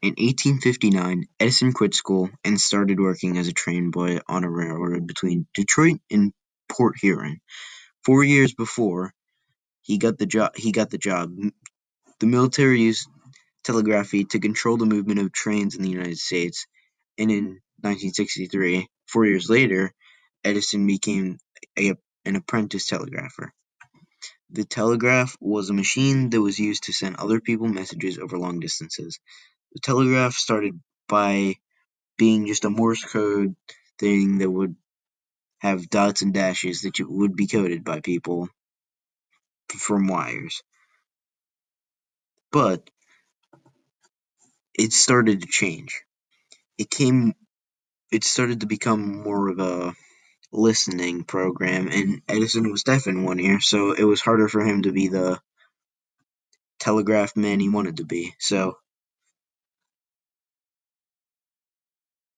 In 1859, Edison quit school and started working as a train boy on a railroad between Detroit and Port Huron. 4 years before he got the job. The military used telegraphy to control the movement of trains in the United States, and in 1963, 4 years later, Edison became a, an apprentice telegrapher. The telegraph was a machine that was used to send other people messages over long distances. The telegraph started by being just a Morse code thing that would have dots and dashes that would be coded by people from wires. But it started to change. It came it started to become more of a listening program, and Edison was deaf in one ear, so it was harder for him to be the telegraph man he wanted to be. So